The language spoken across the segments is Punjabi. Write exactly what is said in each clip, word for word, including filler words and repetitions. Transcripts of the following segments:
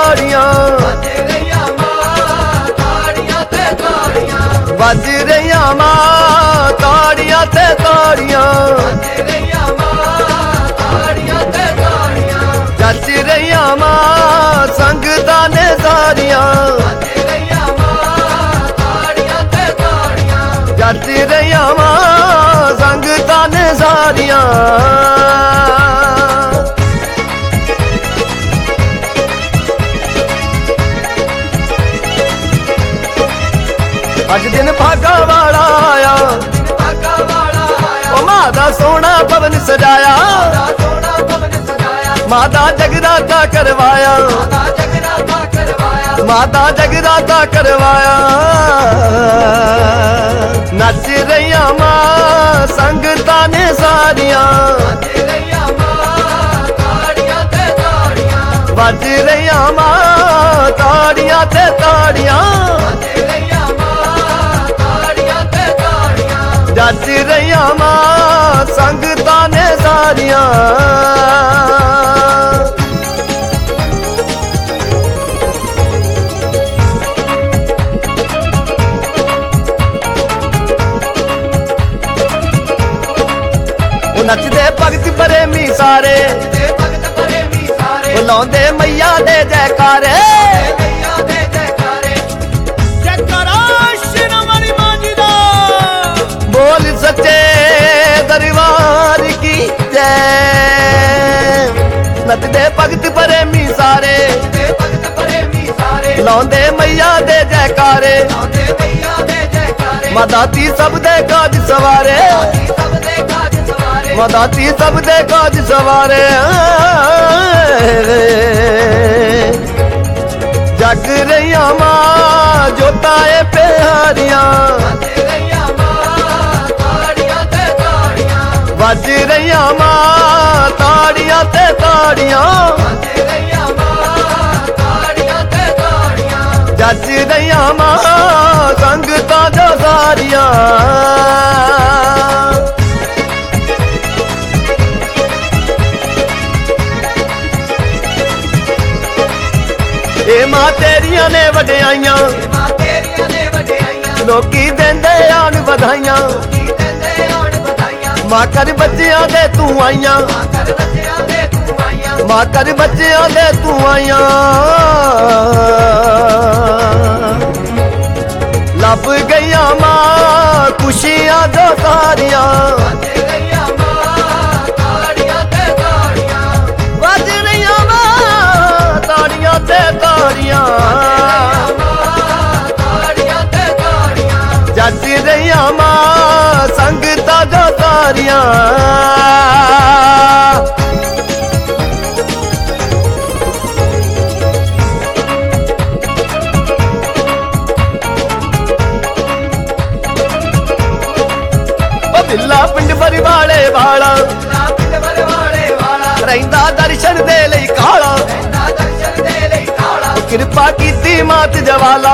ਤਾੜੀਆਂ ਵੱਜ ਰਹੀਆਂ ਮਾਂ ਤਾੜੀਆਂ ਤੇ ਤਾੜੀਆਂ ਜੱਜ ਰਹੀਆਂ ਮਾਂ ਸੰਗਤਾਂ ਨੇ ਸਾਰੀਆਂ ਜੱਜ ਰਹੀਆਂ ਮਾਂ ਸੰਗਤਾਂ ਨੇ ਸਾਰੀਆਂ ਅੱਜ ਦਿਨ ਭਾਗਾ ਵਾਲਾ ਆਇਆ ਉਹ ਮਾਂ ਦਾ ਸੋਹਣਾ ਭਵਨ ਸਜਾਇਆ ਮਾਂ ਦਾ ਜਗਰਾਤਾ ਕਰਵਾਇਆ ਮਾਂ ਦਾ ਜਗਰਾਤਾ ਕਰਵਾਇਆ ਨੱਚ ਰਹੀਆਂ ਮਾਂ ਸੰਗਤਾਂ ਨੇ ਸਾਰੀਆਂ ਵੱਜ ਰਹੀਆਂ ਮਾਂ ਤਾੜੀਆਂ ਤੇ ਤਾੜੀਆਂ ਜੱਜ ਰਹੀਆਂ ਮਾਂ ਸੰਗਤਾਂ ਨੇ ਸਾਰੀਆਂ ਉਹ ਨੱਚਦੇ ਭਗਤ ਪ੍ਰੇਮੀ ਸਾਰੇ ਉਹ ਲਾਉਂਦੇ ਮਈਆ ਦੇ ਜੈਕਾਰੇ बोल सच्चे दरबार की जय नचदे भगत प्रेमी सारे लाउंदे मैया दे जयकारे मदाती सब दे काज सवारे मदाती सब दे काज सवारे जग रहिया मां जोताए प्यारियां ਵੱਜ ਰਹੀਆਂ ਮਾਂ ਤਾੜੀਆਂ ਤੇ ਤਾੜੀਆਂ ਜੱਜ ਰਹੀਆਂ ਮਾਂ ਸੰਗਤਾਂ ਜੋ ਸਾਰੀਆਂ ਇਹ ਮਾਂ ਤੇਰੀਆਂ ਨੇ ਵਡਿਆਈਆਂ ਲੋਕੀ ਦਿੰਦੇ ਆਣ ਵਧਾਈਆਂ ਮਾਂ ਕਰ ਬੱਚਿਆਂ ਦੇ ਤੂੰ ਆਈਆਂ ਮਾਂ ਕਰ ਬੱਚਿਆਂ ਦੇ ਤੂੰ ਆਈਆਂ ਲੱਭ ਗਈਆਂ ਮਾਂ ਖੁਸ਼ੀਆਂ ਜੋ ਸਾਰੀਆਂ ਵੱਜ ਰਹੀਆਂ ਮਾਂ ਤਾੜੀਆਂ ਤੇ ਤਾੜੀਆਂ ਜੱਜ ਰਹੀਆਂ ਮਾਂ ਸੰਗਤਾਂ ਜੋ ਸਾਰੀਆਂ ਉਹ ਦਿੱਲਾ ਪਿੰਡ ਬਰਵਾਲੇ ਵਾਲਾ ਰਹਿੰਦਾ ਦਰਸ਼ਨ ਦੇ ਲਈ ਕਾਲਾ ਕਿਰਪਾ ਕੀਤੀ ਮਾਤ ਜਵਾਲਾ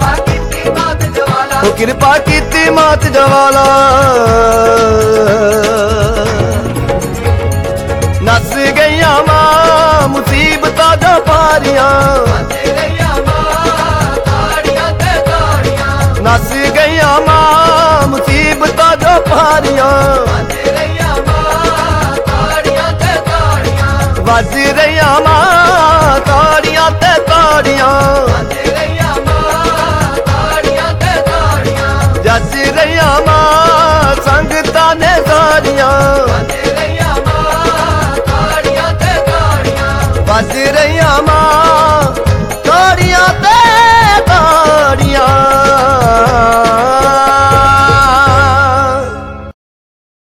ਉਹ ਕਿਰਪਾ ਕੀਤੀ ਮਾਤ ਜਵਾਲਾ ਨੱਸ ਗਈਆਂ ਮਾਂ ਮੁਸੀਬਤਾਂ ਦਾ ਪਾਰੀਆਂ ਨੱਸ ਗਈਆਂ ਮਾਂ ਮੁਸੀਬਤਾਂ ਦਾ ਪਾਰੀਆਂ ਵੱਜ ਰਹੀਆਂ ਮਾਂ